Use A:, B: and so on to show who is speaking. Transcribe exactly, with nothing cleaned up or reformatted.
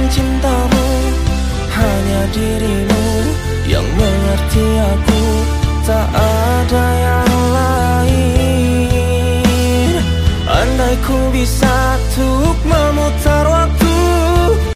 A: cintamu, hanya dirimu yang mengerti aku, tak ada yang lain. Andai ku bisa tuh